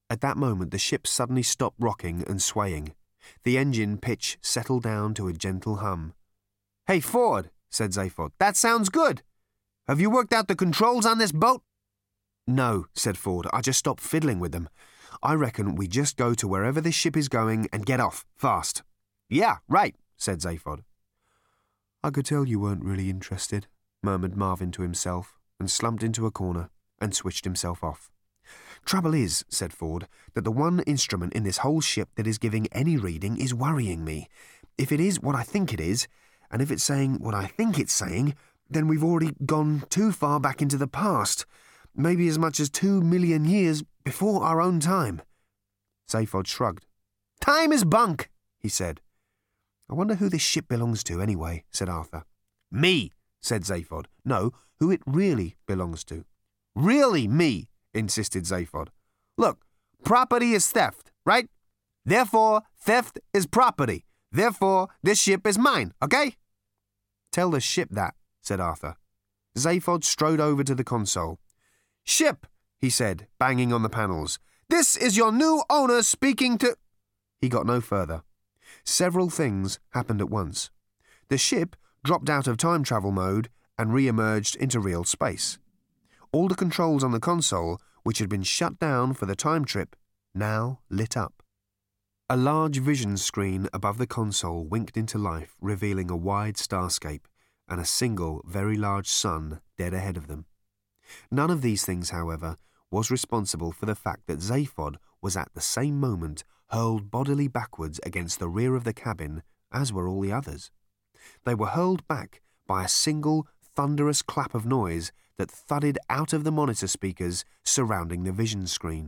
At that moment the ship suddenly stopped rocking and swaying. The engine pitch settled down to a gentle hum. "Hey, Ford," said Zaphod, "that sounds good. Have you worked out the controls on this boat?" "No," said Ford, "I just stopped fiddling with them. I reckon we just go to wherever this ship is going and get off, fast." "Yeah, right," said Zaphod. "I could tell you weren't really interested," murmured Marvin to himself, and slumped into a corner and switched himself off. "Trouble is," said Ford, "that the one instrument in this whole ship that is giving any reading is worrying me. If it is what I think it is, and if it's saying what I think it's saying, then we've already gone too far back into the past, maybe as much as 2 million years before our own time." Zaphod shrugged. "Time is bunk," he said. "I wonder who this ship belongs to anyway," said Arthur. "Me," said Zaphod. "No, who it really belongs to." "Really me," insisted Zaphod. "Look, property is theft, right? Therefore, theft is property. Therefore, this ship is mine, okay?" "Tell the ship that," said Arthur. Zaphod strode over to the console. "Ship," he said, banging on the panels. "This is your new owner speaking to—" He got no further. Several things happened at once. The ship dropped out of time travel mode and re-emerged into real space. All the controls on the console, which had been shut down for the time trip, now lit up. A large vision screen above the console winked into life, revealing a wide starscape and a single, very large sun dead ahead of them. None of these things, however, was responsible for the fact that Zaphod was at the same moment hurled bodily backwards against the rear of the cabin, as were all the others. They were hurled back by a single, thunderous clap of noise that thudded out of the monitor speakers surrounding the vision screen.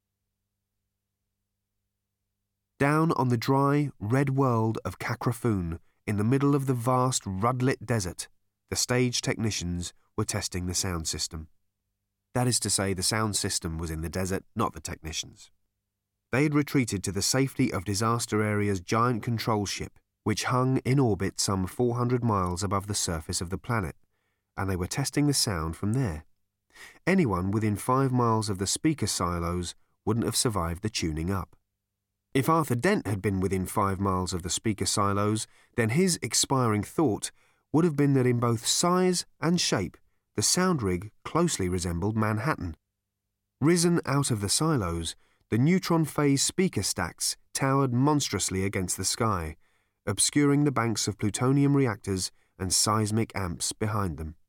Down on the dry, red world of Kakrafoon, in the middle of the vast, rud-lit desert, the stage technicians were testing the sound system. That is to say, the sound system was in the desert, not the technicians. They had retreated to the safety of Disaster Area's giant control ship, which hung in orbit some 400 miles above the surface of the planet, and they were testing the sound from there. Anyone within 5 miles of the speaker silos wouldn't have survived the tuning up. If Arthur Dent had been within 5 miles of the speaker silos, then his expiring thought would have been that in both size and shape, the sound rig closely resembled Manhattan. Risen out of the silos, the neutron phase speaker stacks towered monstrously against the sky, obscuring the banks of plutonium reactors and seismic amps behind them.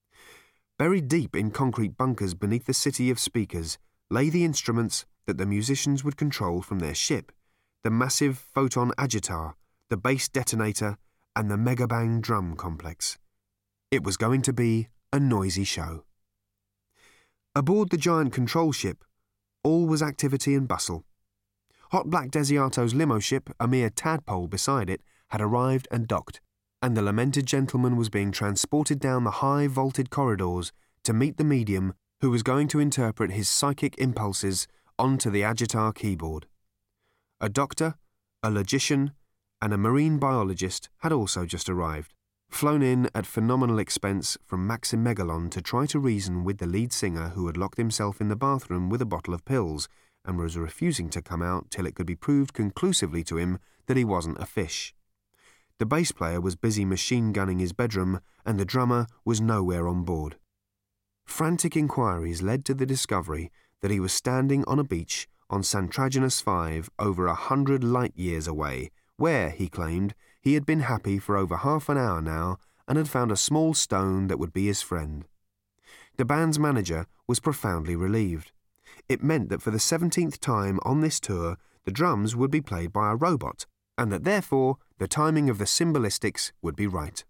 Buried deep in concrete bunkers beneath the city of speakers lay the instruments that the musicians would control from their ship, the massive photon agitar, the bass detonator, and the megabang drum complex. It was going to be a noisy show. Aboard the giant control ship, all was activity and bustle. Hot Black Desiato's limo ship, a mere tadpole beside it, had arrived and docked, and the lamented gentleman was being transported down the high vaulted corridors to meet the medium who was going to interpret his psychic impulses onto the agitar keyboard. A doctor, a logician, and a marine biologist had also just arrived, flown in at phenomenal expense from Maximegalon to try to reason with the lead singer who had locked himself in the bathroom with a bottle of pills and was refusing to come out till it could be proved conclusively to him that he wasn't a fish. The bass player was busy machine-gunning his bedroom, and the drummer was nowhere on board. Frantic inquiries led to the discovery that he was standing on a beach on Santraginus V over 100 light-years away, where, he claimed, he had been happy for over half an hour now and had found a small stone that would be his friend. The band's manager was profoundly relieved. It meant that for the 17th time on this tour, the drums would be played by a robot, and that therefore the timing of the symbolistics would be right.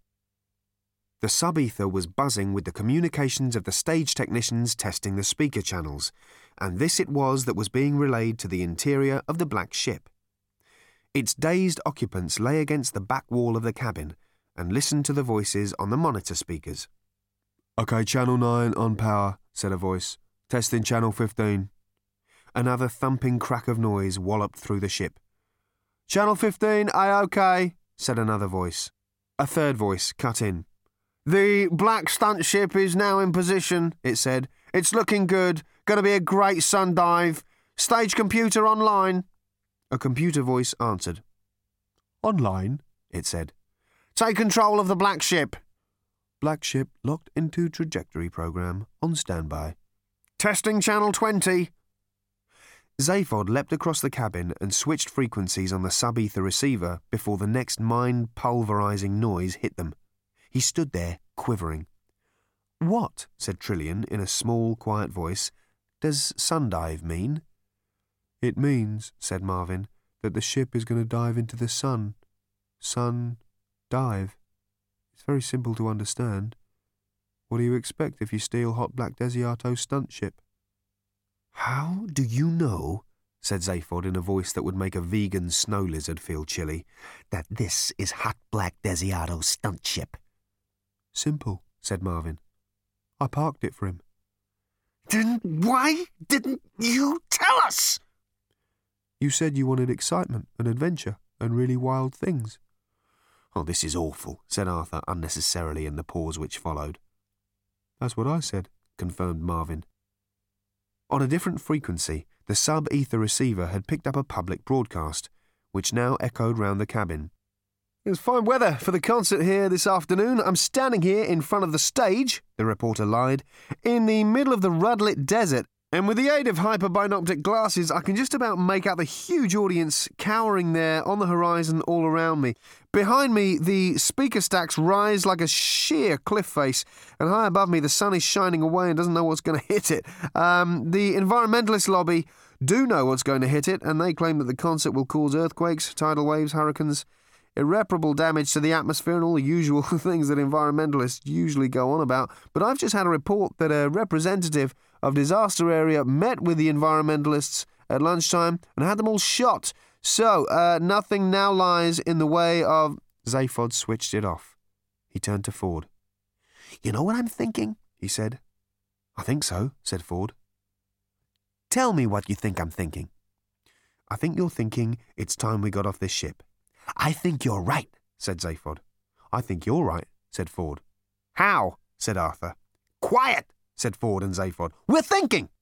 The sub-ether was buzzing with the communications of the stage technicians testing the speaker channels, and this it was that was being relayed to the interior of the black ship. Its dazed occupants lay against the back wall of the cabin and listened to the voices on the monitor speakers. "OK, Channel 9 on power," said a voice. "Testing Channel 15. Another thumping crack of noise walloped through the ship. "Channel 15, A-OK," said another voice. A third voice cut in. "The black stunt ship is now in position," it said. "It's looking good. Gonna be a great sun dive. Stage computer online. A computer voice answered. Online, it said. Take control of the black ship. Black ship locked into trajectory program on standby. Testing channel 20. Zaphod leapt across the cabin and switched frequencies on the sub-ether receiver before the next mind-pulverizing noise hit them. He stood there, quivering. What, said Trillian in a small, quiet voice, does sundive mean? It means, said Marvin, that the ship is going to dive into the sun. Sun, dive. It's very simple to understand. What do you expect if you steal Hot Black Desiato's stunt ship? How do you know, said Zaphod in a voice that would make a vegan snow lizard feel chilly, that this is Hot Black Desiato's stunt ship? Simple, said Marvin. I parked it for him. Then why didn't you tell us? You said you wanted excitement and adventure and really wild things. Oh, this is awful, said Arthur unnecessarily in the pause which followed. That's what I said, confirmed Marvin. On a different frequency, the sub-ether receiver had picked up a public broadcast, which now echoed round the cabin. It's fine weather for the concert here this afternoon. I'm standing here in front of the stage, the reporter lied, in the middle of the Rudlit Desert, and with the aid of hyperbinoptic glasses, I can just about make out the huge audience cowering there on the horizon all around me. Behind me, the speaker stacks rise like a sheer cliff face, and high above me, the sun is shining away and doesn't know what's going to hit it. The environmentalist lobby do know what's going to hit it, and they claim that the concert will cause earthquakes, tidal waves, hurricanes, irreparable damage to the atmosphere and all the usual things that environmentalists usually go on about. But I've just had a report that a representative of disaster area met with the environmentalists at lunchtime and had them all shot. So, nothing now lies in the way of... Zaphod switched it off. He turned to Ford. You know what I'm thinking? He said. I think so, said Ford. Tell me what you think I'm thinking. I think you're thinking it's time we got off this ship. I think you're right, said Zaphod. I think you're right, said Ford. How? Said Arthur. Quiet, said Ford and Zaphod. We're thinking.